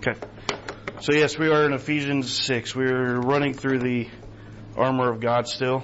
Okay. So yes, we are in Ephesians 6. We're running through the armor of God still.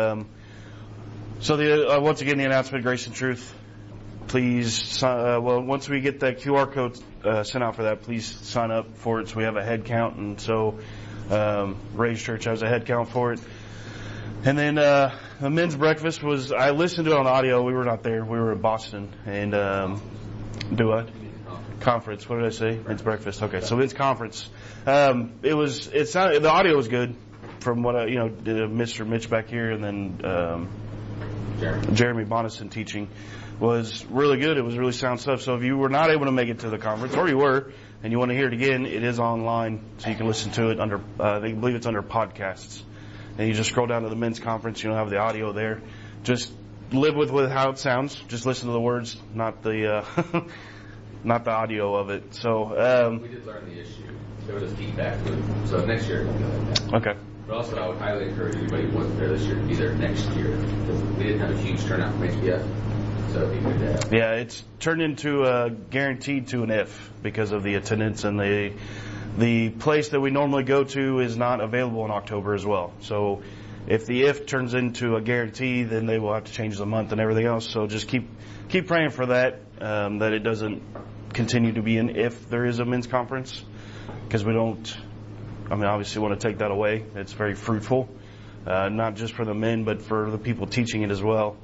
Once again, the announcement, Grace and Truth. Please, once we get that QR code sent out for that, please sign up for it so we have a head count. And so Ray's Church has a head count for it. And then the men's breakfast I listened to it on audio. We were not there. We were in Boston. And do what? Conference. What did I say? Men's breakfast. Okay, so men's conference. The audio was good from what Mr. Mitch back here, and then Jeremy Bonison teaching was really good. It was really sound stuff. So if you were not able to make it to the conference, or you were, and you want to hear it again, it is online, so you can listen to it under. I believe it's under podcasts, and you just scroll down to the men's conference. You don't have the audio there. Just live with how it sounds. Just listen to the words, not the not the audio of it. So we did learn the issue. There was a feedback loop. So next year it'll be like that. Okay. But also, I would highly encourage anybody who wasn't there this year to be there next year, because we didn't have a huge turnout from HBF, so it'd be good to have. Yeah, it's turned into a guaranteed to an if because of the attendance, and the place that we normally go to is not available in October as well. So if the if turns into a guarantee, then they will have to change the month and everything else. So just keep praying for that, that it doesn't continue to be an if there is a men's conference, because we don't. Obviously want to take that away. It's very fruitful, not just for the men, but for the people teaching it as well.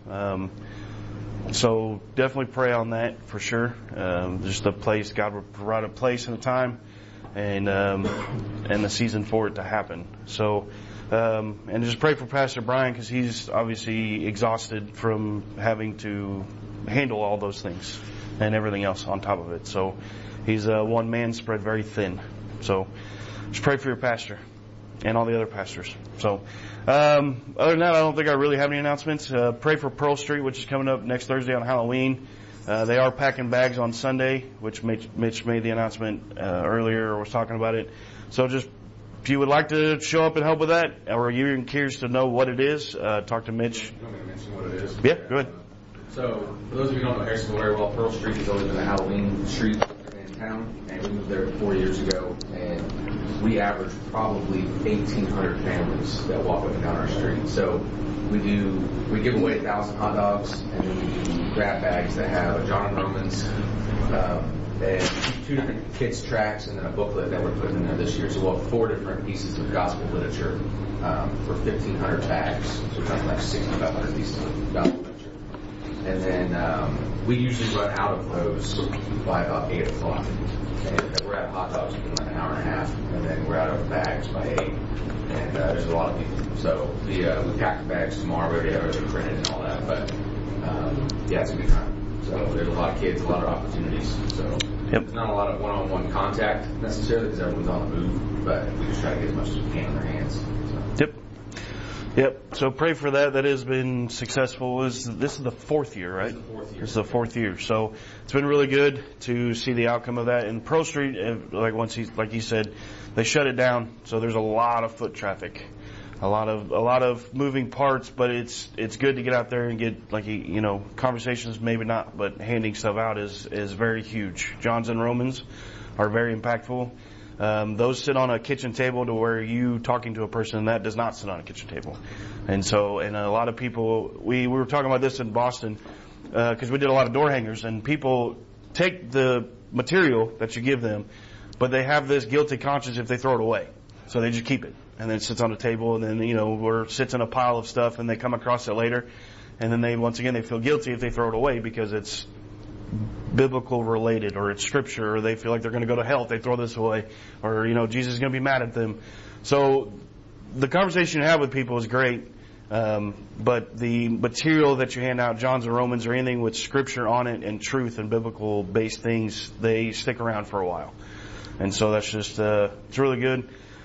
So definitely pray on that for sure. Just the place, God will provide a place and a time, and the season for it to happen. So, and just pray for Pastor Brian, because he's obviously exhausted from having to handle all those things and everything else on top of it. So he's one man spread very thin. So just pray for your pastor and all the other pastors. So, other than that, I don't think I really have any announcements. Pray for Pearl Street, which is coming up next Thursday on Halloween. They are packing bags on Sunday, which Mitch made the announcement earlier, or was talking about it. So just, if you would like to show up and help with that, or you're curious to know what it is, talk to Mitch. You want me to mention what it is? Yeah, go ahead. So, for those of you who don't know Harrisonville very well, Pearl Street has always been a Halloween street in town, and we moved there 4 years ago, and we average probably 1,800 families that walk up and down our street. So we give away 1,000 hot dogs, and then we do grab bags that have a John and Romans, and 2 different kids tracks, and then a booklet that we're putting in there this year. So we'll have 4 different pieces of gospel literature for 1,500 bags, so something like 6,500 pieces of gospel literature. And then we usually run out of those by about 8 o'clock. And if we're out of hot dogs, we can run an hour and a half, and then we're out of bags by 8. And there's a lot of people. So we pack the bags tomorrow. We already have everything printed and all that. But yeah, it's a good time. So there's a lot of kids, a lot of opportunities. So There's not a lot of one-on-one contact necessarily, because everyone's on the move. But we just try to get as much as we can in their hands. So. Yep. So pray for that. That has been successful. This is the 4th year, right? This is the 4th year. So it's been really good to see the outcome of that. And Pearl Street, like you said, they shut it down. So there's a lot of foot traffic, a lot of moving parts. But it's good to get out there and get conversations. Maybe not, but handing stuff out is very huge. Johns and Romans are very impactful. Those sit on a kitchen table to where you talking to a person that does not sit on a kitchen table. And a lot of people, we were talking about this in Boston, because we did a lot of door hangers, and people take the material that you give them, but they have this guilty conscience if they throw it away. So they just keep it, and then it sits on a table, and then, or sits in a pile of stuff, and they come across it later, and then they feel guilty if they throw it away because it's biblical related, or it's scripture, or they feel like they're going to go to hell if they throw this away, or Jesus is going to be mad at them. So the conversation you have with people is great, but the material that you hand out, Johns and Romans, or anything with scripture on it and truth and biblical based things, they stick around for a while. And so that's just it's really good.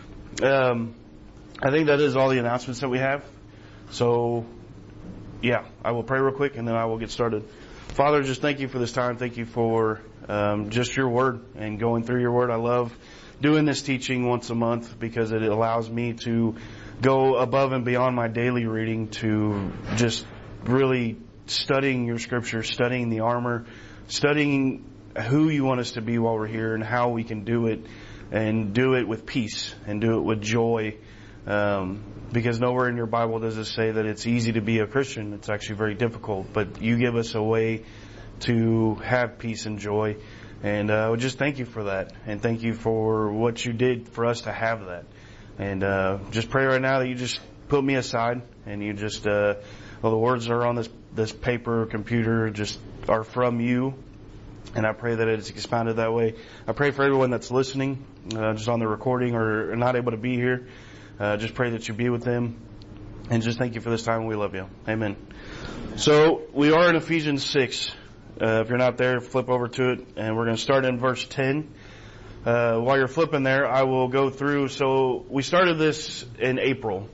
I think that is all the announcements that we have. So yeah, I will pray real quick and then I will get started. Father, just thank you for this time. Thank you for just your word and going through your word. I love doing this teaching once a month because it allows me to go above and beyond my daily reading to just really studying your scripture, studying the armor, studying who you want us to be while we're here and how we can do it. and do it with peace and do it with joy. Because nowhere in your Bible does it say that it's easy to be a Christian. It's actually very difficult. But you give us a way to have peace and joy. And I would just thank you for that. And thank you for what you did for us to have that. And just pray right now that you just put me aside and you just, the words are on this paper or computer just are from you. And I pray that it's expounded that way. I pray for everyone that's listening, just on the recording or not able to be here. Just pray that you be with them. And just thank you for this time. We love you. Amen. So we are in Ephesians 6. If you're not there, flip over to it. And we're going to start in verse 10. While you're flipping there, I will go through. So we started this in April.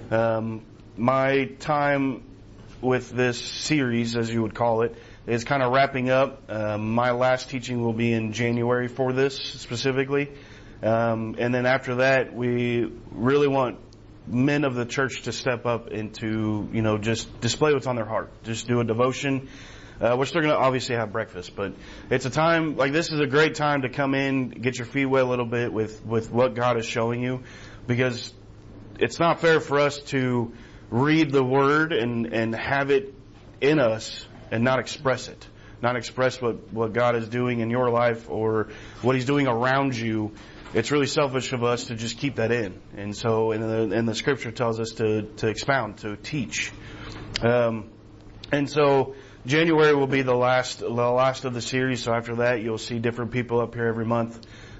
My time with this series, as you would call it, is kind of wrapping up. My last teaching will be in January for this specifically. And then after that, we really want men of the church to step up into, just display what's on their heart. Just do a devotion. We're still going to obviously have breakfast, but it's a time, like this is a great time to come in, get your feet wet a little bit with what God is showing you, because it's not fair for us to read the Word and have it in us and not express it. Not express what God is doing in your life or what He's doing around you. It's really selfish of us to just keep that in. And so, and the Scripture tells us to expound, to teach. And so, January will be the last of the series. So after that, you'll see different people up here every month.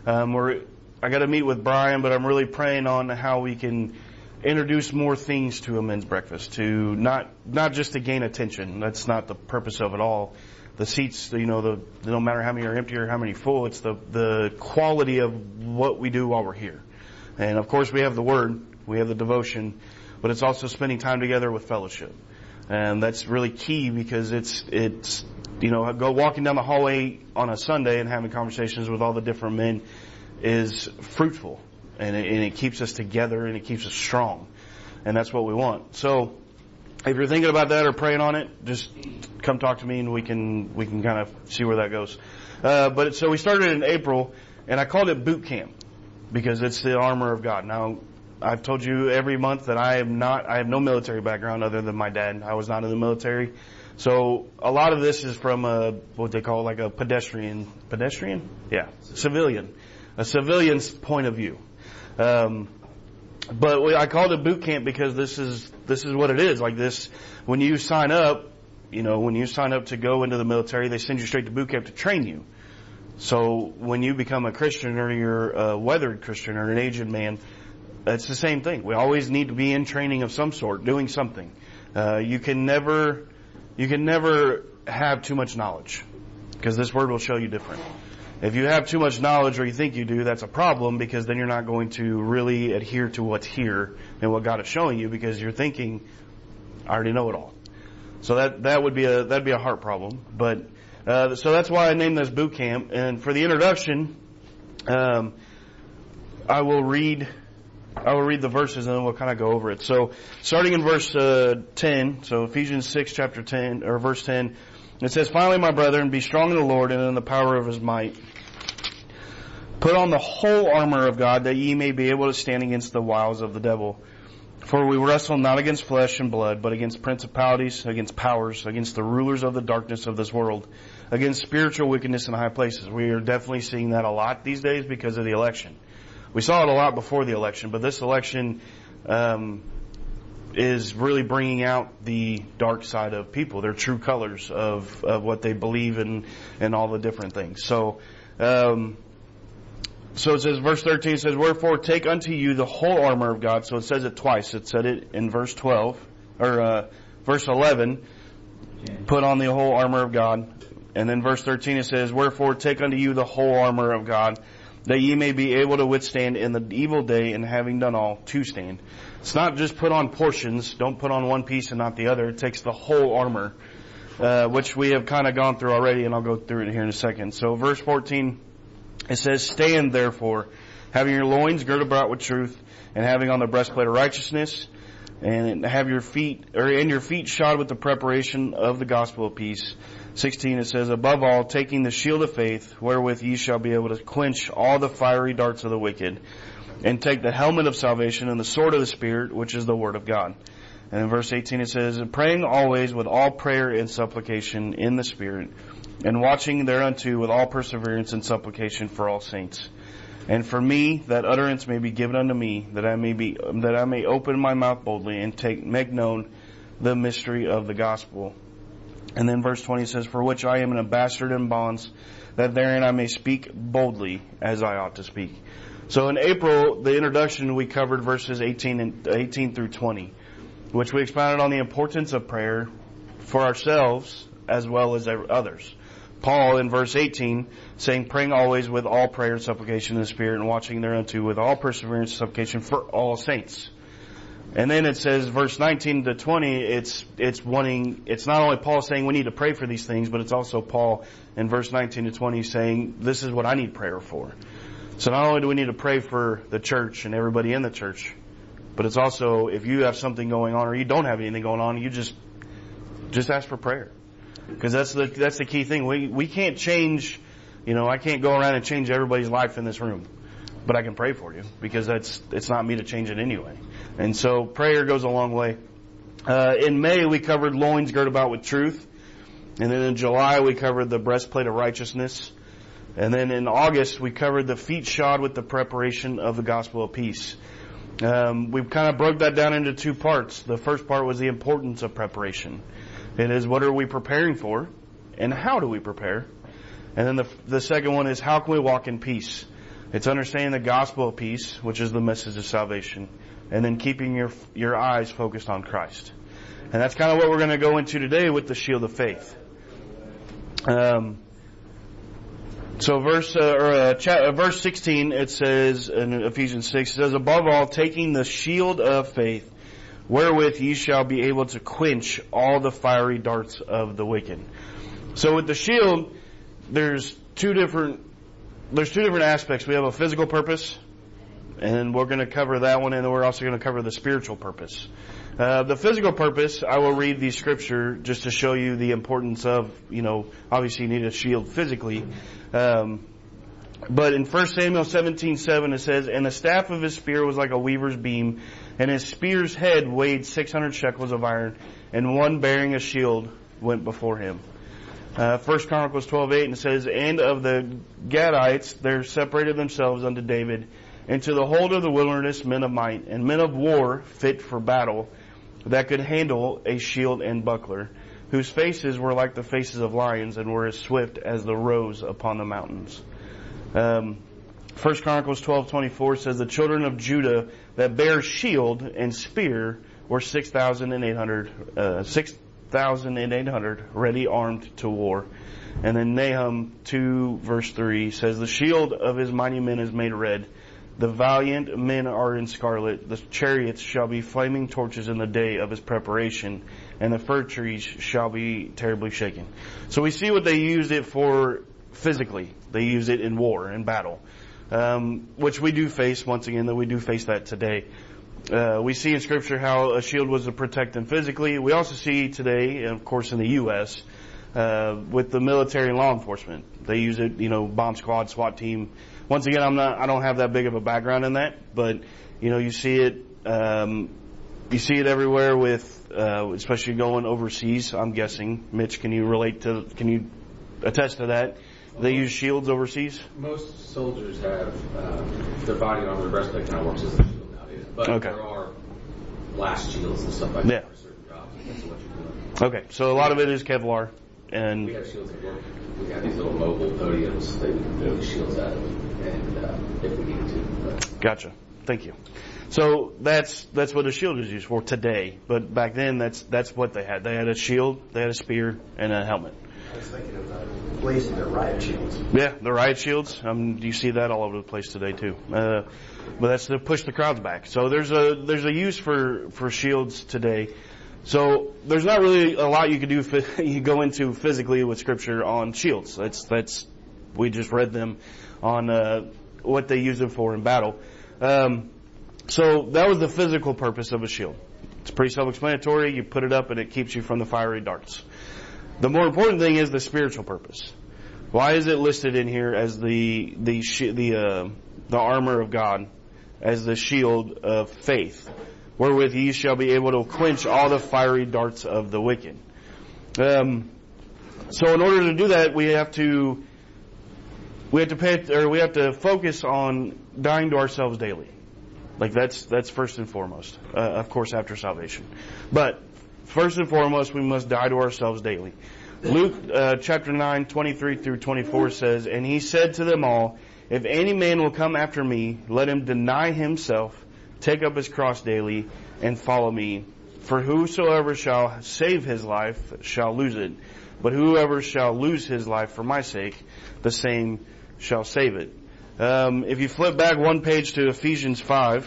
I got to meet with Brian, but I'm really praying on how we can introduce more things to a men's breakfast, to not just to gain attention. That's not the purpose of it all. The seats, no matter how many are empty or how many full, it's the quality of what we do while we're here. And of course, we have the Word, we have the devotion, but it's also spending time together with fellowship. And that's really key because it's go walking down the hallway on a Sunday and having conversations with all the different men is fruitful. And it keeps us together and it keeps us strong. And that's what we want. So if you're thinking about that or praying on it, just come talk to me and we can kind of see where that goes. So we started in April and I called it boot camp because it's the armor of God. Now, I've told you every month that I have no military background other than my dad. I was not in the military. So a lot of this is from what they call like a pedestrian? Yeah, civilian. A civilian's point of view. But I called it boot camp because this is what it is. Like this, when you sign up, to go into the military, they send you straight to boot camp to train you. So when you become a Christian or you're a weathered Christian or an aged man, it's the same thing. We always need to be in training of some sort, doing something. You can never have too much knowledge because this word will show you different. If you have too much knowledge or you think you do, that's a problem because then you're not going to really adhere to what's here and what God is showing you because you're thinking, I already know it all. So that'd be a heart problem. But so that's why I named this boot camp. And for the introduction, I will read the verses and then we'll kind of go over it. So starting in verse 10, so Ephesians 6 chapter 10 or verse 10, it says, "Finally, my brethren, be strong in the Lord and in the power of His might. Put on the whole armor of God that ye may be able to stand against the wiles of the devil. For we wrestle not against flesh and blood, but against principalities, against powers, against the rulers of the darkness of this world, against spiritual wickedness in high places." We are definitely seeing that a lot these days because of the election. We saw it a lot before the election, but this election is really bringing out the dark side of people, their true colors of what they believe in and all the different things. So it says, verse 13 says, "Wherefore take unto you the whole armor of God." So it says it twice. It said it in verse 12, or verse 11, "Put on the whole armor of God." And then verse 13 it says, "Wherefore take unto you the whole armor of God, that ye may be able to withstand in the evil day, and having done all, to stand." It's not just put on portions. Don't put on one piece and not the other. It takes the whole armor, which we have kind of gone through already, and I'll go through it here in a second. So verse 14, it says, "Stand therefore, having your loins girded about with truth, and having on the breastplate of righteousness, and have your feet shod with the preparation of the gospel of peace. 16 it says, above all, taking the shield of faith, wherewith ye shall be able to quench all the fiery darts of the wicked, and take the helmet of salvation and the sword of the Spirit, which is the word of God. And in verse 18 it says, praying always with all prayer and supplication in the Spirit, and watching thereunto with all perseverance and supplication for all saints. And for me, that utterance may be given unto me, that I may open my mouth boldly and make known the mystery of the gospel. And then verse 20 says, for which I am an ambassador in bonds, that therein I may speak boldly as I ought to speak. So in April, the introduction, we covered verses 18 through 20, which we expounded on the importance of prayer for ourselves as well as others. Paul in verse 18 saying, praying always with all prayer and supplication in the Spirit, and watching thereunto with all perseverance and supplication for all saints. And then it says, verse 19 to 20, it's not only Paul saying we need to pray for these things, but it's also Paul in verse 19 to 20 saying, this is what I need prayer for. So not only do we need to pray for the church and everybody in the church, but it's also, if you have something going on or you don't have anything going on, you just ask for prayer. Because that's the key thing. We can't change, I can't go around and change everybody's life in this room. But I can pray for you, because it's not me to change it anyway. And so prayer goes a long way. In May we covered loins girt about with truth. And then in July we covered the breastplate of righteousness. And then in August we covered the feet shod with the preparation of the gospel of peace. We've kind of broke that down into two parts. The first part was the importance of preparation. It is, what are we preparing for, and how do we prepare? And then the second one is, how can we walk in peace? It's understanding the gospel of peace, which is the message of salvation, and then keeping your eyes focused on Christ. And that's kind of what we're going to go into today with the shield of faith. So verse 16, it says in Ephesians 6, it says, above all, taking the shield of faith, wherewith ye shall be able to quench all the fiery darts of the wicked. So with the shield, there's two different aspects. We have a physical purpose, and we're going to cover that one, and then we're also going to cover the spiritual purpose. The physical purpose, I will read the scripture just to show you the importance of, obviously you need a shield physically. But in 1 Samuel 17:7 it says, and the staff of his spear was like a weaver's beam, and his spear's head weighed 600 shekels of iron, and one bearing a shield went before him. 1 Chronicles 12:8, and it says, and of the Gadites there separated themselves unto David into the hold of the wilderness men of might, and men of war fit for battle, that could handle a shield and buckler, whose faces were like the faces of lions, and were as swift as the roes upon the mountains. 1 Chronicles 12:24 says, the children of Judah that bear shield and spear were 6,800 ready armed to war. And then Nahum 2 verse 3 says, the shield of his mighty men is made red. The valiant men are in scarlet. The chariots shall be flaming torches in the day of his preparation, and the fir trees shall be terribly shaken. So we see what they used it for physically. They use it in war, in battle, which we do face, once again, that we do face that today. We see in Scripture how a shield was to protect them physically. We also see today, of course, in the U.S., with the military and law enforcement. They use it, bomb squad, SWAT team. Once again, I don't have that big of a background in that, but, you see it everywhere with, especially going overseas, I'm guessing. Mitch, can you attest to that? They use shields overseas? Most soldiers have their body armor, breastplate kind of works as a shield nowadays. But okay. There are blast shields and stuff like that for certain jobs. That's what you're doing. Okay, so a lot of it is Kevlar. And we have shields that work. We have these little mobile podiums that we can throw the shields out of, and if we need to. But. Gotcha. Thank you. So that's what a shield is used for today. But back then, that's what they had. They had a shield, they had a spear, and a helmet. I was thinking of blazing the riot shields. Yeah, the riot shields. You see that all over the place today too. But that's to push the crowds back. So there's a use for shields today. So there's not really a lot you could do. You go into physically with Scripture on shields. We just read them on what they use them for in battle. So that was the physical purpose of a shield. It's pretty self-explanatory. You put it up and it keeps you from the fiery darts. The more important thing is the spiritual purpose. Why is it listed in here as the armor of God, as the shield of faith, wherewith ye shall be able to quench all the fiery darts of the wicked? So in order to do that, we have to focus on dying to ourselves daily. Like that's first and foremost, of course, after salvation. But first and foremost, we must die to ourselves daily. Luke chapter 9, 23 through 24 says, "And he said to them all, If any man will come after me, let him deny himself, take up his cross daily, and follow me. For whosoever shall save his life shall lose it. But whoever shall lose his life for my sake, the same shall save it." If you flip back one page to Ephesians 4.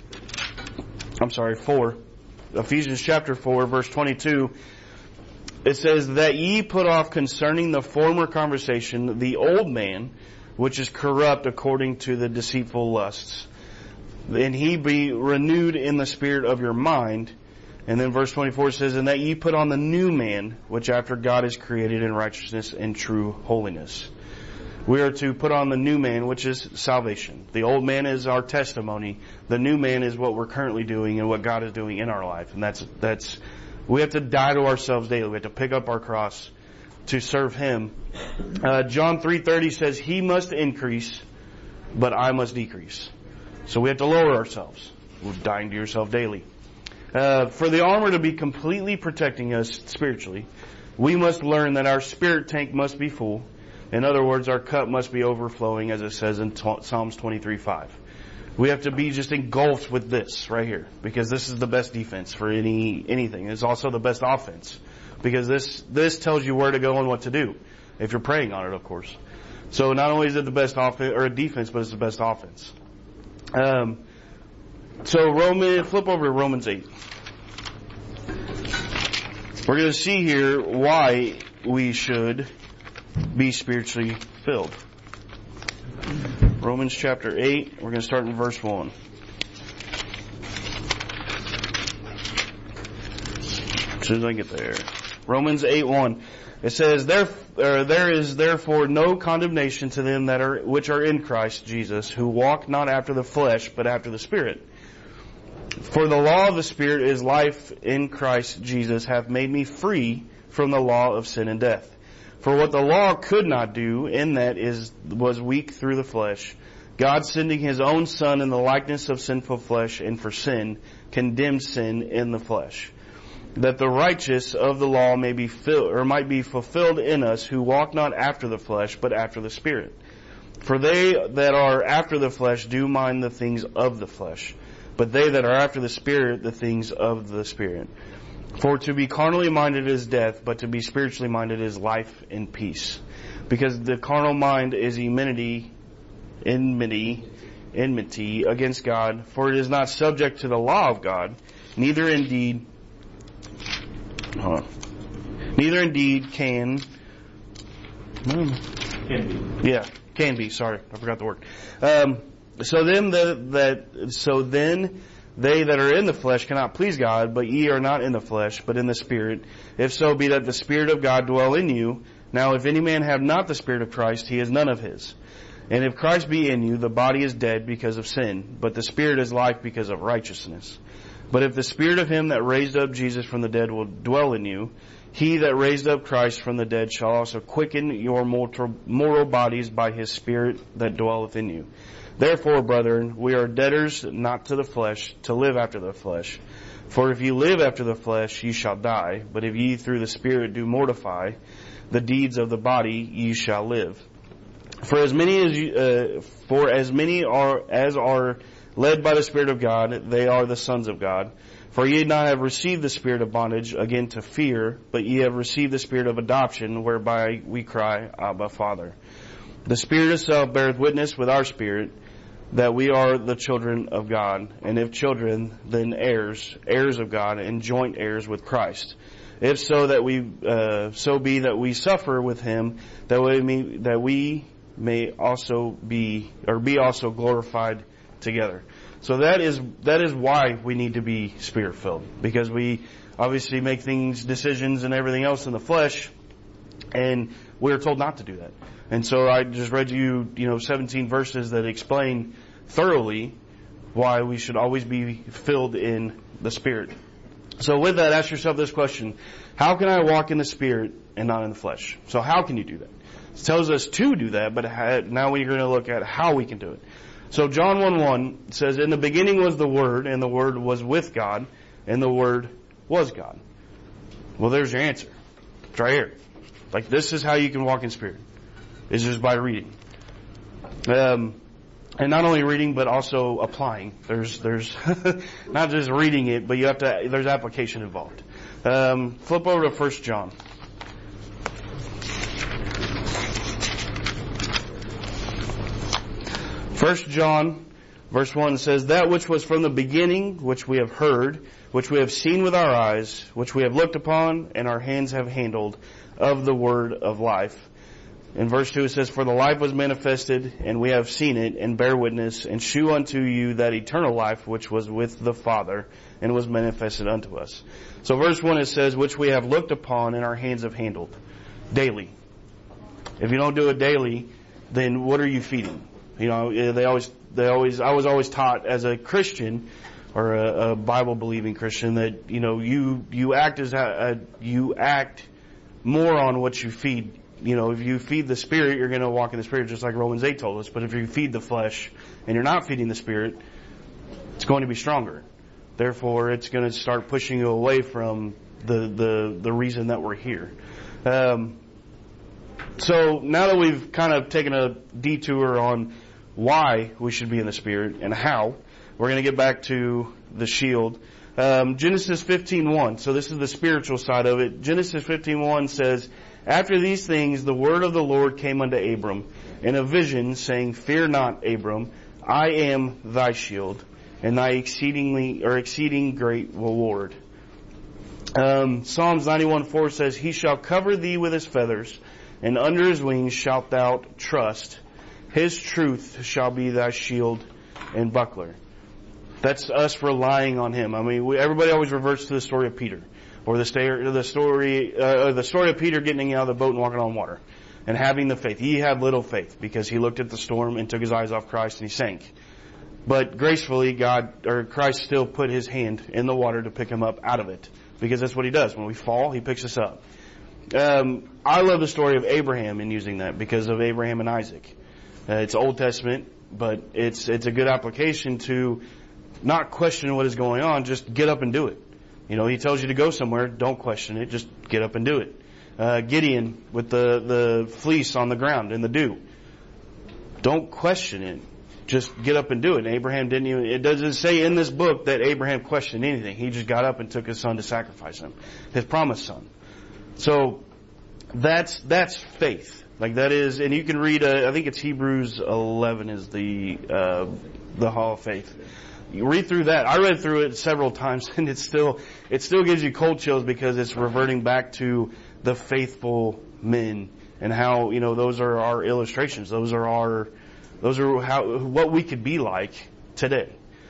Ephesians chapter 4, verse 22. It says, "That ye put off concerning the former conversation the old man, which is corrupt according to the deceitful lusts. And he be renewed in the spirit of your mind." And then verse 24 says, "And that ye put on the new man, which after God is created in righteousness and true holiness." We are to put on the new man, which is salvation. The old man is our testimony. The new man is what we're currently doing and what God is doing in our life. And that's we have to die to ourselves daily. We have to pick up our cross to serve Him. John 3:30 says, "He must increase, but I must decrease." So we have to lower ourselves. We're dying to yourself daily. For the armor to be completely protecting us spiritually, we must learn that our spirit tank must be full. In other words, our cup must be overflowing, as it says in Psalms 23:5. We have to be just engulfed with this right here, because this is the best defense for anything. It's also the best offense, because this tells you where to go and what to do, if you're praying on it, of course. So not only is it the best offense or defense, but it's the best offense. Flip over to Romans 8. We're going to see here why we should be spiritually filled. Romans chapter 8, we're going to start in verse 1. As soon as I get there. Romans 8:1. It says, there is therefore no condemnation to them which are in Christ Jesus, who walk not after the flesh, but after the Spirit. For the law of the Spirit is life in Christ Jesus, hath made me free from the law of sin and death. For what the law could not do, in that was weak through the flesh, God sending His own Son in the likeness of sinful flesh, and for sin, condemned sin in the flesh, that the righteous of the law might be fulfilled in us, who walk not after the flesh, but after the Spirit. For they that are after the flesh do mind the things of the flesh, but they that are after the Spirit, the things of the Spirit. For to be carnally minded is death, but to be spiritually minded is life and peace. Because the carnal mind is enmity against God, for it is not subject to the law of God, neither indeed can be. Sorry, I forgot the word. So then they that are in the flesh cannot please God, but ye are not in the flesh, but in the Spirit, if so be that the Spirit of God dwell in you. Now if any man have not the Spirit of Christ, he is none of His. And if Christ be in you, the body is dead because of sin, but the Spirit is life because of righteousness. But if the Spirit of Him that raised up Jesus from the dead will dwell in you, He that raised up Christ from the dead shall also quicken your mortal bodies by His Spirit that dwelleth in you. Therefore, brethren, we are debtors not to the flesh, to live after the flesh. For if ye live after the flesh, ye shall die. But if ye through the Spirit do mortify the deeds of the body, ye shall live. For as many as are led by the Spirit of God, they are the sons of God. For ye not have received the spirit of bondage again to fear, but ye have received the Spirit of adoption, whereby we cry, Abba, Father. The Spirit itself beareth witness with our spirit that we are the children of God, and if children, then heirs, heirs of God, and joint heirs with Christ. If so that we we suffer with Him, that we may also be also glorified together. So that is why we need to be Spirit filled, because we obviously make decisions and everything else in the flesh, And we are told not to do that. And so I just read you, 17 verses that explain thoroughly why we should always be filled in the Spirit. So with that, ask yourself this question: how can I walk in the Spirit and not in the flesh? So how can you do that? It tells us to do that, but now we're going to look at how we can do it. So John 1:1 says, "In the beginning was the Word, and the Word was with God, and the Word was God." Well, there's your answer. It's right here. Like, this is how you can walk in Spirit. It's just by reading. And not only reading, but also applying. There's not just reading it, but there's application involved. Flip over to 1 John. 1 John, verse 1 says, "That which was from the beginning, which we have heard, which we have seen with our eyes, which we have looked upon, and our hands have handled, of the word of life." In verse 2 it says, "For the life was manifested, and we have seen it, and bear witness, and shew unto you that eternal life which was with the Father, and was manifested unto us." So verse 1 it says, "Which we have looked upon, and our hands have handled." Daily. If you don't do it daily, then what are you feeding? I was always taught as a Christian, or a Bible-believing Christian, that, you act more on what you feed. If you feed the Spirit, you're going to walk in the Spirit, just like Romans 8 told us. But if you feed the flesh and you're not feeding the Spirit, it's going to be stronger. Therefore, it's going to start pushing you away from the reason that we're here. So now that we've kind of taken a detour on why we should be in the Spirit and how, we're going to get back to the shield. Genesis 15:1. So this is the spiritual side of it. Genesis 15:1 says, "After these things the word of the Lord came unto Abram in a vision, saying, Fear not, Abram, I am thy shield, and thy exceeding great reward." Psalms 91:4 says, "He shall cover thee with his feathers, and under his wings shalt thou trust. His truth shall be thy shield and buckler." That's us relying on Him. I mean, everybody always reverts to the story of Peter, or the story of Peter getting out of the boat and walking on water, and having the faith. He had little faith because he looked at the storm and took his eyes off Christ and he sank. But gracefully, Christ still put His hand in the water to pick him up out of it, because that's what He does. When we fall, He picks us up. I love the story of Abraham in using that because of Abraham and Isaac. It's Old Testament, but it's a good application to not question what is going on, just get up and do it. He tells you to go somewhere, don't question it, just get up and do it. Gideon with the fleece on the ground in the dew. Don't question it, just get up and do it. And Abraham it doesn't say in this book that Abraham questioned anything. He just got up and took his son to sacrifice him, his promised son. So that's faith. Like that is, and you can read, I think it's Hebrews 11 is the Hall of Faith. You read through that. I read through it several times, and it still gives you cold chills because it's reverting back to the faithful men and how, those are our illustrations. Those are what we could be like today.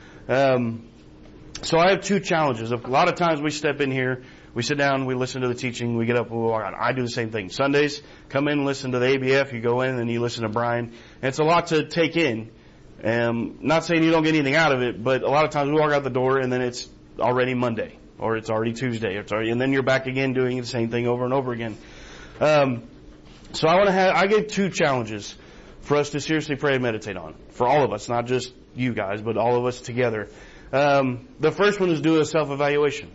So I have two challenges. A lot of times we step in here, we sit down, we listen to the teaching, we get up, we walk out. I do the same thing. Sundays, come in, listen to the ABF, you go in and you listen to Brian. And it's a lot to take in. Not saying you don't get anything out of it, but a lot of times we walk out the door and then it's already Monday, or it's already Tuesday, and then you're back again doing the same thing over and over again. So I give two challenges for us to seriously pray and meditate on. For all of us, not just you guys, but all of us together. The first one is do a self-evaluation.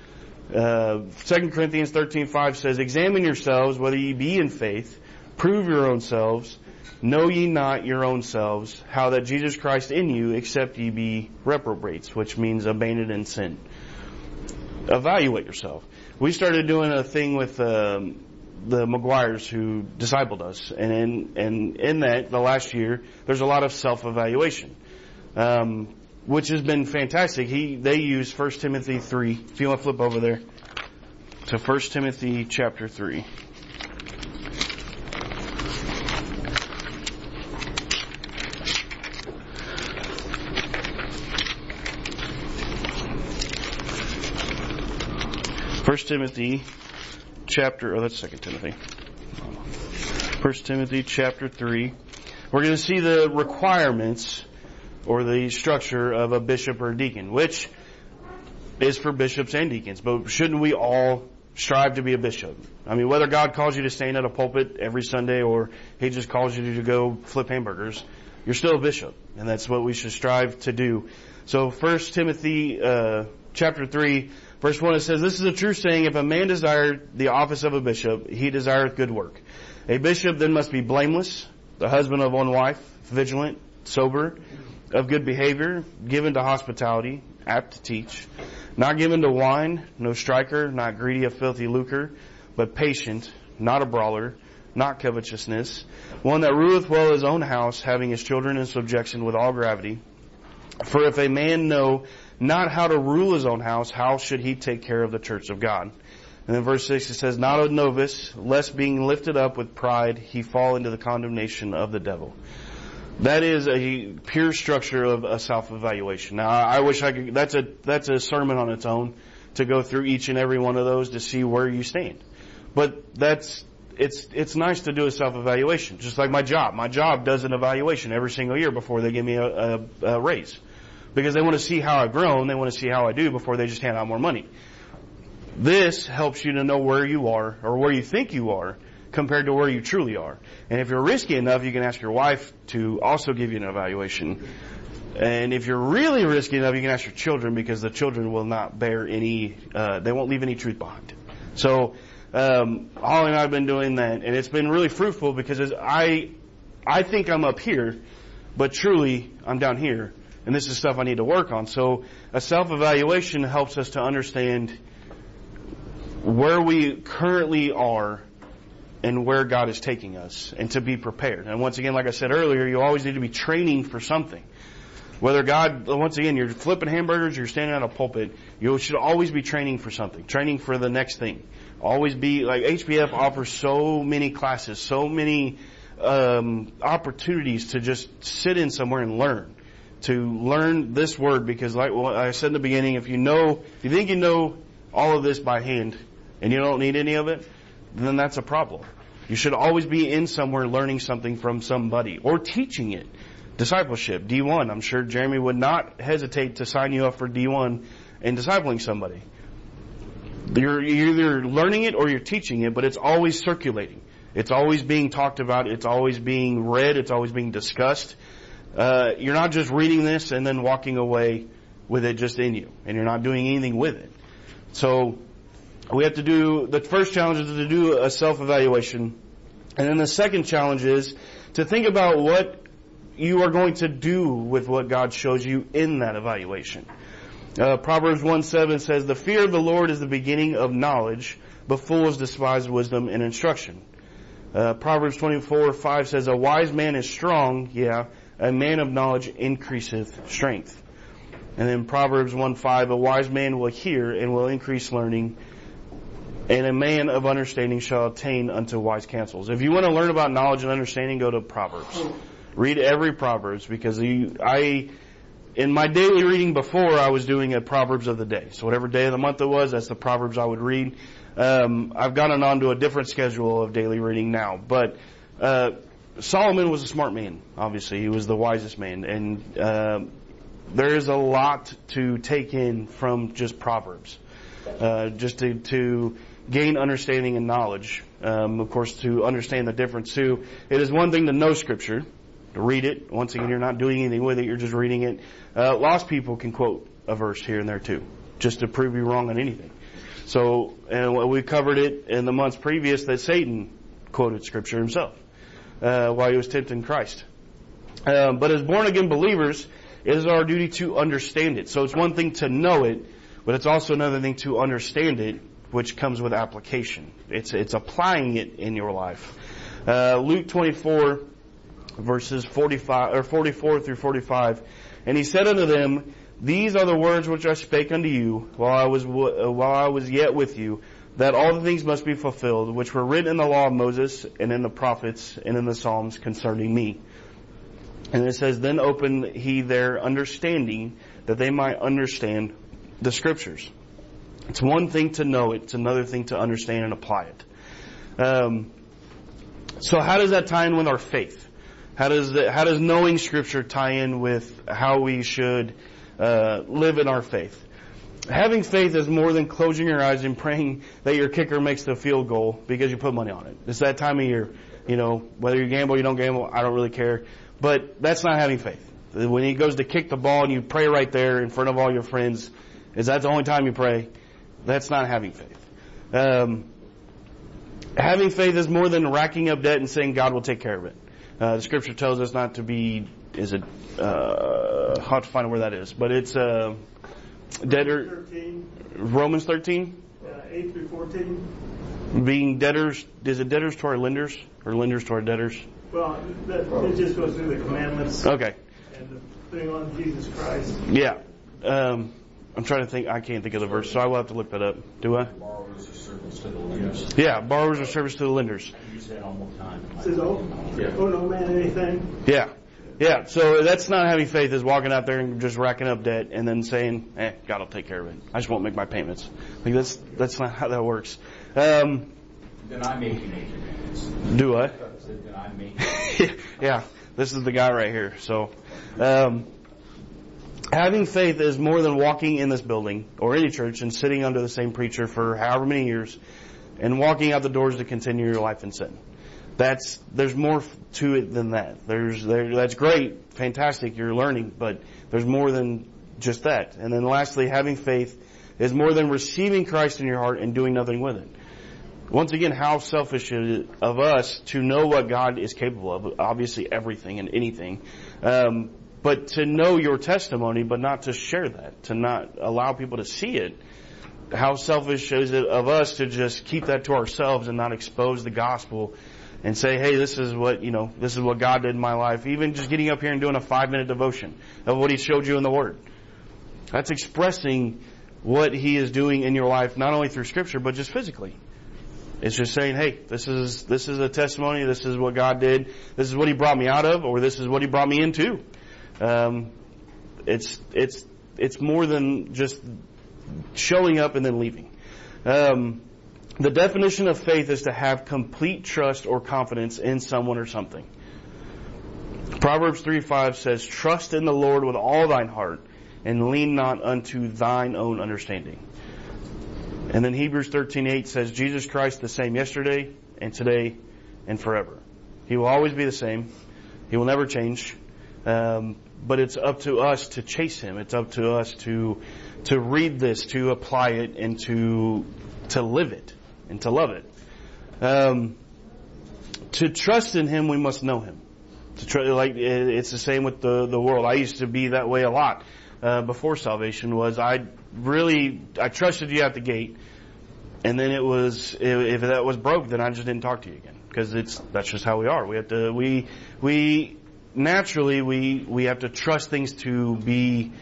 2 Corinthians 13:5 says, "Examine yourselves whether ye be in faith, prove your own selves. Know ye not your own selves, how that Jesus Christ in you, except ye be reprobates," which means abandoned in sin. Evaluate yourself. We started doing a thing with the McGuires who discipled us, and in that, the last year, there's a lot of self-evaluation, which has been fantastic. They use 1 Timothy 3. If you want to flip over there to 1 Timothy chapter 3. First Timothy chapter, that's 2 Timothy. 1 Timothy chapter 3. We're going to see the requirements or the structure of a bishop or a deacon, which is for bishops and deacons. But shouldn't we all strive to be a bishop? I mean, whether God calls you to stand at a pulpit every Sunday or He just calls you to go flip hamburgers, you're still a bishop. And that's what we should strive to do. So 1 Timothy chapter 3, verse 1, it says, "This is a true saying, if a man desire the office of a bishop, he desireth good work. A bishop then must be blameless, the husband of one wife, vigilant, sober, of good behavior, given to hospitality, apt to teach, not given to wine, no striker, not greedy of filthy lucre, but patient, not a brawler, not covetousness, one that ruleth well his own house, having his children in subjection with all gravity. For if a man know not how to rule his own house, how should he take care of the church of God?" And then verse 6 it says, "Not a novice, lest being lifted up with pride, he fall into the condemnation of the devil." That is a pure structure of a self-evaluation. Now, I wish I could, that's a sermon on its own to go through each and every one of those to see where you stand. But it's nice to do a self-evaluation, just like my job. My job does an evaluation every single year before they give me a raise. Because they want to see how I've grown, they want to see how I do before they just hand out more money. This helps you to know where you are, or where you think you are, compared to where you truly are. And if you're risky enough, you can ask your wife to also give you an evaluation. And if you're really risky enough, you can ask your children, because the children will not bear any, they won't leave any truth behind. So, Holly and I have been doing that, and it's been really fruitful, because I think I'm up here, but truly I'm down here, and this is stuff I need to work on. So a self-evaluation helps us to understand where we currently are and where God is taking us, and to be prepared. And once again, like I said earlier, you always need to be training for something. Whether God, once again, you're flipping hamburgers, you're standing at a pulpit, you should always be training for something, training for the next thing. Always be, like HBF offers so many classes, so many opportunities to just sit in somewhere and learn. To learn this word, because like I said in the beginning, if you think you know all of this by hand and you don't need any of it, then that's a problem. You should always be in somewhere learning something from somebody or teaching it. Discipleship, D1. I'm sure Jeremy would not hesitate to sign you up for D1 and discipling somebody. You're either learning it or you're teaching it, but it's always circulating. It's always being talked about. It's always being read. It's always being discussed. You're not just reading this and then walking away with it just in you, and you're not doing anything with it. So we have to do, the first challenge is to do a self-evaluation. And then the second challenge is to think about what you are going to do with what God shows you in that evaluation. Proverbs 1:7 says, "The fear of the Lord is the beginning of knowledge, but fools despise wisdom and instruction." Proverbs 24:5 says, "A wise man is strong, a man of knowledge increaseth strength." And then Proverbs 1:5, "A wise man will hear and will increase learning, and a man of understanding shall attain unto wise counsels." If you want to learn about knowledge and understanding, go to Proverbs. Read every Proverbs, because in my daily reading before, I was doing a Proverbs of the day. So whatever day of the month it was, that's the Proverbs I would read. I've gotten on to a different schedule of daily reading now. But Solomon was a smart man, obviously. He was the wisest man. And there is a lot to take in from just Proverbs. Just to gain understanding and knowledge. Of course, to understand the difference too. It is one thing to know Scripture, to read it. Once again, you're not doing anything with it, you're just reading it. Lost people can quote a verse here and there too, just to prove you wrong on anything. So, and we covered it in the months previous that Satan quoted Scripture himself while he was tempting Christ. But as born-again believers, it is our duty to understand it. So it's one thing to know it, but it's also another thing to understand it, which comes with application. It's applying it in your life. Luke 24, verses 44 through 45. "And he said unto them, These are the words which I spake unto you while I was yet with you, that all the things must be fulfilled, which were written in the law of Moses, and in the prophets, and in the Psalms concerning me." And it says, "Then opened he their understanding, that they might understand the Scriptures." It's one thing to know it. It's another thing to understand and apply it. So how does that tie in with our faith? How does knowing Scripture tie in with how we should live in our faith? Having faith is more than closing your eyes and praying that your kicker makes the field goal because you put money on it. It's that time of year. You know, whether you gamble or you don't gamble, I don't really care. But that's not having faith. When he goes to kick the ball and you pray right there in front of all your friends, is that the only time you pray? That's not having faith. Having faith is more than racking up debt and saying God will take care of it. The Scripture tells us not to be, I'll have to find where that is, but it's debtor. 13. Romans 13? 8 through 14. Being debtors, is it debtors to our lenders or lenders to our debtors? Well, it just goes through the commandments Okay. and the putting on Jesus Christ. Yeah. I'm trying to think. I can't think of the verse, so I will have to look that up. Do I? Borrowers are servants to the lenders. Yeah, borrowers are servants to the lenders. I use that all the time. It says, oh no man anything. Yeah. Yeah, so that's not having faith, is walking out there and just racking up debt and then saying, God will take care of it. I just won't make my payments. Like that's not how that works. Then I make you make your payments. Do I? Then I make you. Yeah, this is the guy right here. So, having faith is more than walking in this building or any church and sitting under the same preacher for however many years and walking out the doors to continue your life in sin. There's more to it than that. That's great, fantastic, you're learning, but there's more than just that. And then lastly, having faith is more than receiving Christ in your heart and doing nothing with it. Once again, how selfish is it of us to know what God is capable of, obviously everything and anything, but to know your testimony, but not to share that, to not allow people to see it. How selfish is it of us to just keep that to ourselves and not expose the gospel and say, hey, this is what God did in my life. Even just getting up here and doing a 5-minute devotion of what He showed you in the Word. That's expressing what He is doing in your life, not only through Scripture, but just physically. It's just saying, hey, this is a testimony. This is what God did. This is what He brought me out of, or this is what He brought me into. It's more than just showing up and then leaving. The definition of faith is to have complete trust or confidence in someone or something. Proverbs 3:5 says, trust in the Lord with all thine heart and lean not unto thine own understanding. And then Hebrews 13:8 says, Jesus Christ the same yesterday and today and forever. He will always be the same. He will never change. But it's up to us to chase Him. It's up to us to read this, to apply it, and to live it, and to love it. To trust in Him, we must know Him. It's the same with the world. I used to be that way a lot before salvation. I trusted you at the gate, and then it was if that was broke, then I just didn't talk to you again, because that's just how we are. We have to naturally we have to trust things to be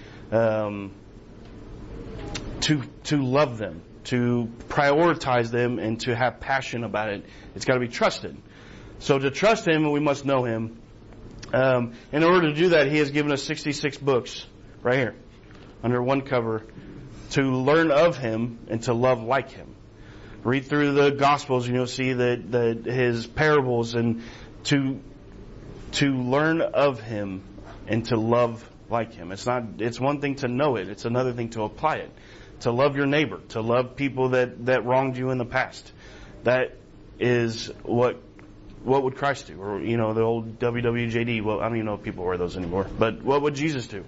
to love them, to prioritize them, and to have passion about it. It's got to be trusted. So to trust Him, we must know Him. In order to do that, He has given us 66 books right here under one cover to learn of Him and to love like Him. Read through the Gospels and you'll see that His parables, and to learn of Him and to love like Him. It's one thing to know it. It's another thing to apply it. To love your neighbor. To love people that wronged you in the past. That is what would Christ do? Or, the old WWJD. Well, I don't even know if people wear those anymore. But what would Jesus do?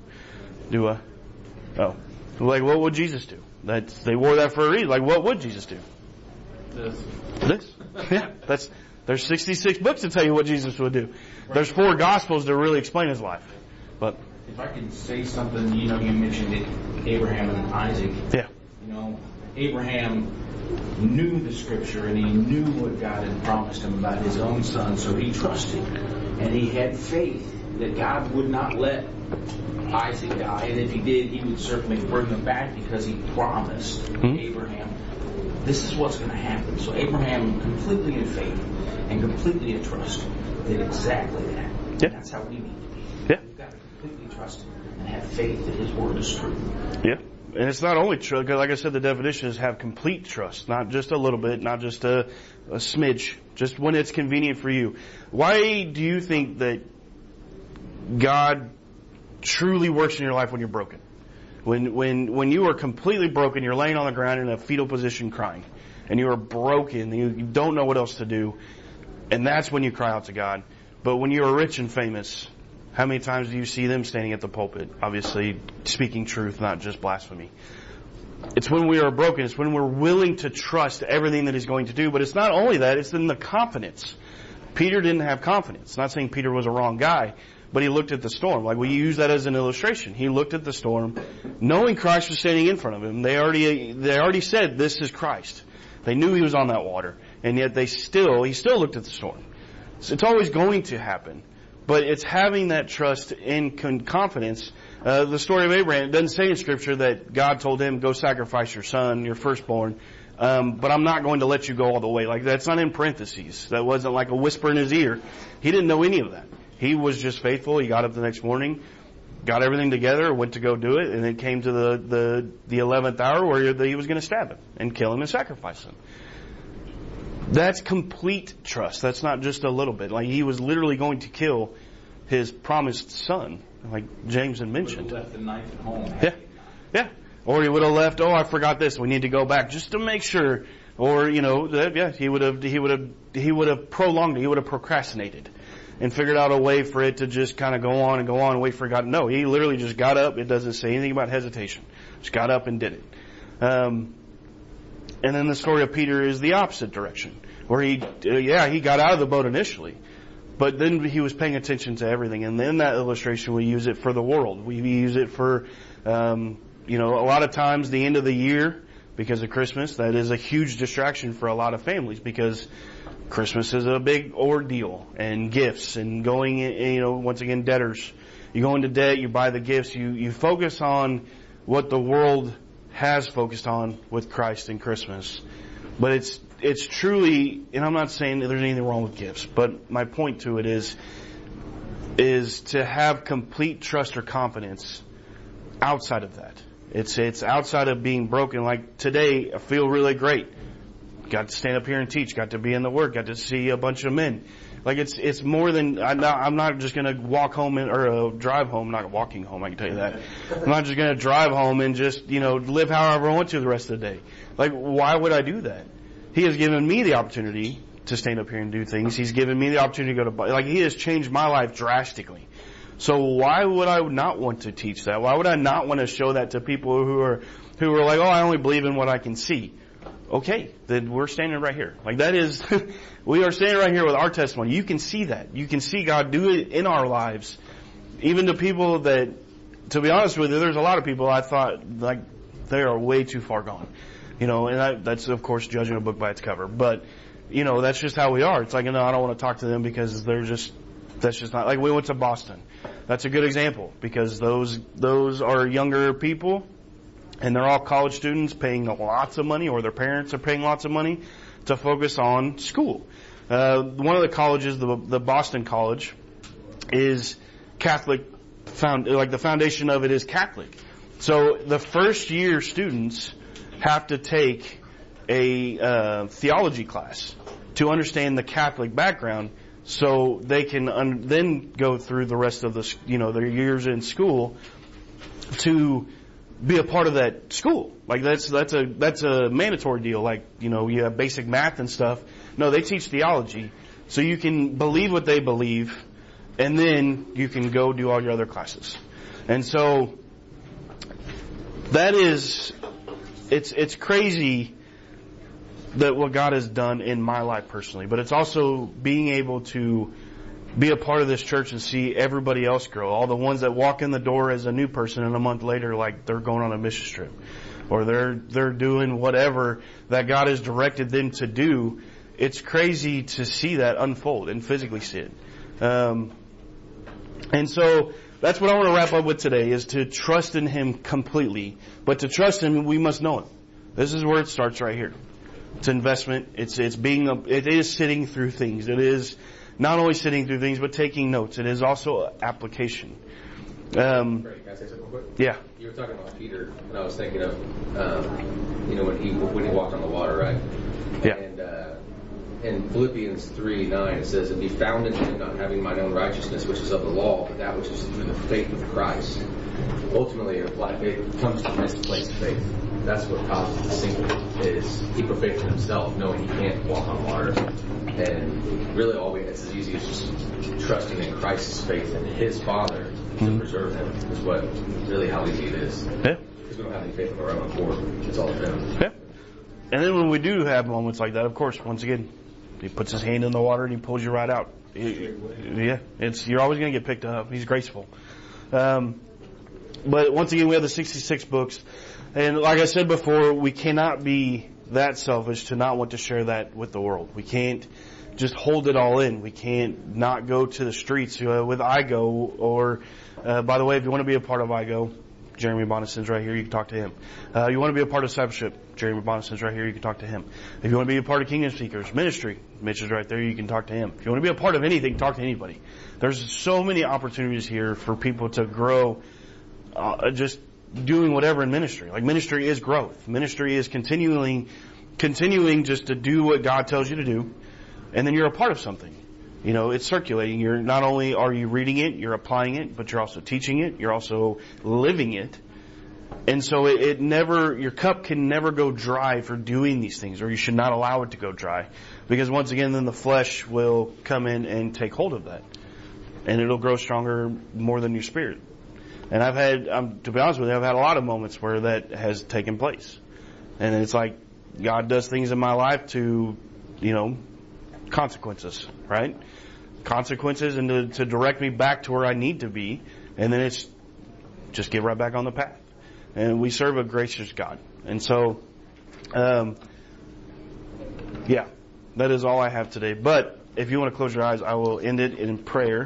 What would Jesus do? They wore that for a reason. What would Jesus do? This. Yeah. There's 66 books to tell you what Jesus would do. There's 4 Gospels to really explain His life. But if I could say something, you mentioned Abraham and Isaac. Yeah. Abraham knew the Scripture, and he knew what God had promised him about his own son, so he trusted. And he had faith that God would not let Isaac die, and if He did, He would certainly bring him back, because He promised Abraham, this is what's going to happen. So Abraham, completely in faith and completely in trust, did exactly that. Yeah. And that's how we need to be. Yeah. We've got to completely trust Him and have faith that His word is true. Yeah. And it's not only trust, because like I said, the definition is have complete trust, not just a little bit, not just a smidge, just when it's convenient for you. Why do you think that God truly works in your life when you're broken? When you are completely broken, you're laying on the ground in a fetal position crying, and you are broken, you don't know what else to do, and that's when you cry out to God. But when you are rich and famous, how many times do you see them standing at the pulpit, obviously speaking truth, not just blasphemy? It's when we are broken. It's when we're willing to trust everything that He's going to do. But it's not only that, it's in the confidence. Peter didn't have confidence. Not saying Peter was a wrong guy, but he looked at the storm. Like, we use that as an illustration. He looked at the storm, knowing Christ was standing in front of him. They already said, this is Christ. They knew He was on that water. And yet he still looked at the storm. So it's always going to happen. But it's having that trust and confidence. The story of Abraham, it doesn't say in Scripture that God told him, go sacrifice your son, your firstborn, but I'm not going to let you go all the way. Like, that's not in parentheses. That wasn't like a whisper in his ear. He didn't know any of that. He was just faithful. He got up the next morning, got everything together, went to go do it, and it came to the 11th hour where he was going to stab him and kill him and sacrifice him. That's complete trust. That's not just a little bit. Like, he was literally going to kill his promised son, like James had mentioned. He left the knife at home. Yeah. Or he would have left, I forgot this, we need to go back just to make sure. Or, he would have prolonged it. He would have procrastinated and figured out a way for it to just kind of go on and wait for God. No, he literally just got up. It doesn't say anything about hesitation. Just got up and did it. And then the story of Peter is the opposite direction, where he got out of the boat initially, but then he was paying attention to everything. And in that illustration, we use it for the world. We use it for, a lot of times the end of the year, because of Christmas, that is a huge distraction for a lot of families, because Christmas is a big ordeal, and gifts, and going, once again, debtors. You go into debt, you buy the gifts, you focus on what the world has focused on with Christ and Christmas. But it's truly, and I'm not saying that there's anything wrong with gifts, but my point to it is to have complete trust or confidence outside of that. It's outside of being broken. Like today, I feel really great. Got to stand up here and teach. Got to be in the Word. Got to see a bunch of men. Like it's more than I'm not just going to walk home or drive home. I'm not walking home. I can tell you that. I'm not just going to drive home and just live however I want to the rest of the day. Like, why would I do that? He has given me the opportunity to stand up here and do things. He's given me the opportunity to go to He has changed my life drastically. So why would I not want to teach that? Why would I not want to show that to people who are like, I only believe in what I can see? Okay, then we're standing right here. Like that is, we are standing right here with our testimony. You can see that. You can see God do it in our lives. Even to people that, to be honest with you, there's a lot of people I thought like they are way too far gone. And that's of course judging a book by its cover. But, that's just how we are. It's like, I don't want to talk to them because that's just not, like we went to Boston. That's a good example because those are younger people. And they're all college students paying lots of money, or their parents are paying lots of money to focus on school. One of the colleges, the Boston College, is Catholic. The foundation of it is Catholic. So the first year students have to take a theology class to understand the Catholic background, so they can then go through the rest of their years in school to be a part of that school. Like that's a mandatory deal. Like, you have basic math and stuff. No, they teach theology. So you can believe what they believe, and then you can go do all your other classes. And so that is, it's crazy that what God has done in my life personally, but it's also being able to be a part of this church and see everybody else grow. All the ones that walk in the door as a new person and a month later, like they're going on a mission trip, or they're doing whatever that God has directed them to do. It's crazy to see that unfold and physically see it. And so that's what I want to wrap up with today, is to trust in Him completely. But to trust Him, we must know Him. This is where it starts right here. It's investment. It is sitting through things. It is not only sitting through things, but taking notes. It is also application. Great. Can I say something real quick? Yeah. You were talking about Peter, and I was thinking of, when he walked on the water, right? Yeah. And in Philippians 3:9, it says, "And be found in him, not having mine own righteousness, which is of the law, but that which is through the faith of Christ." Ultimately, a life faith comes from misplaced faith. That's what causes the sinking, is he put faith in himself, knowing he can't walk on water. And really it's as easy as just trusting in Christ's faith in his Father to preserve him, is what really how easy it is. Yeah. Because we don't have any faith of our own accord. It's all him. Yeah. And then when we do have moments like that, of course, once again, he puts his hand in the water and he pulls you right out. Yeah. You're always going to get picked up. He's graceful. But once again, we have the 66 books. And like I said before, we cannot be that selfish to not want to share that with the world. We can't just hold it all in. We can't not go to the streets with IGO. Or, by the way, if you want to be a part of IGO, Jeremy Bonison's right here. You can talk to him. You want to be a part of Discipleship, Jeremy Bonison's right here. You can talk to him. If you want to be a part of Kingdom Seekers Ministry, Mitch is right there. You can talk to him. If you want to be a part of anything, talk to anybody. There's so many opportunities here for people to grow, just doing whatever in ministry. Like, ministry is growth. Ministry is continuing just to do what God tells you to do, and then you're a part of something. You know, it's circulating. You're not only are you reading it, you're applying it, but you're also teaching it. You're also living it. And so your cup can never go dry for doing these things, or you should not allow it to go dry. Because once again, then the flesh will come in and take hold of that. And it'll grow stronger more than your spirit. And to be honest with you, I've had a lot of moments where that has taken place. And it's like, God does things in my life to, consequences, right? Consequences, and to direct me back to where I need to be. And then it's just get right back on the path. And we serve a gracious God. And so, that is all I have today. But if you want to close your eyes, I will end it in prayer.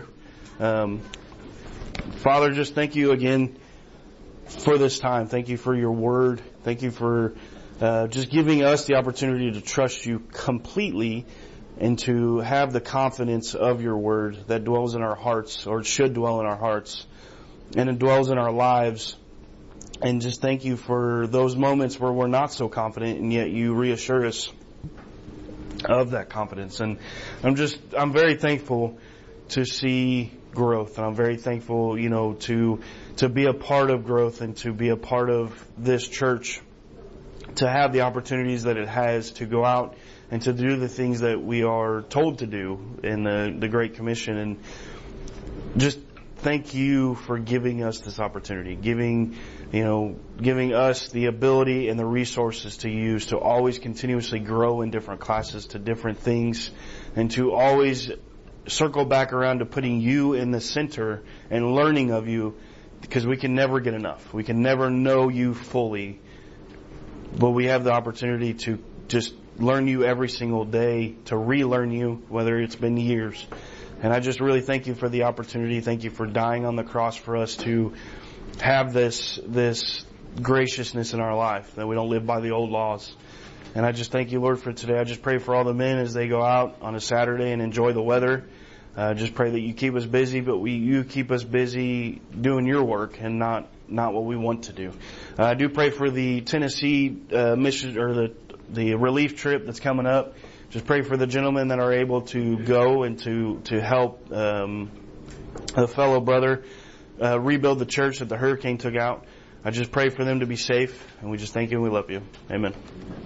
Father, just thank you again for this time. Thank you for your word. Thank you for just giving us the opportunity to trust you completely and to have the confidence of your word that dwells in our hearts, or should dwell in our hearts, and it dwells in our lives. And just thank you for those moments where we're not so confident, and yet you reassure us of that confidence. And I'm very thankful to see growth, and I'm very thankful, to be a part of growth and to be a part of this church, to have the opportunities that it has to go out and to do the things that we are told to do in the Great Commission. And just thank you for giving us this opportunity, giving us the ability and the resources to use to always continuously grow in different classes, to different things, and to always circle back around to putting you in the center and learning of you, because we can never get enough. We can never know you fully, but we have the opportunity to just learn you every single day, to relearn you, whether it's been years. And I just really thank you for the opportunity. Thank you for dying on the cross for us to have this graciousness in our life, that we don't live by the old laws. And I just thank you, Lord, for today. I just pray for all the men as they go out on a Saturday and enjoy the weather. Just pray that you keep us busy, but you keep us busy doing your work and not what we want to do. I do pray for the Tennessee mission, or the relief trip that's coming up. Just pray for the gentlemen that are able to go and to help a fellow brother rebuild the church that the hurricane took out. I just pray for them to be safe, and we just thank you and we love you. Amen.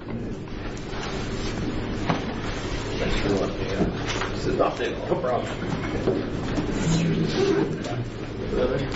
Thanks for letting me. No problem.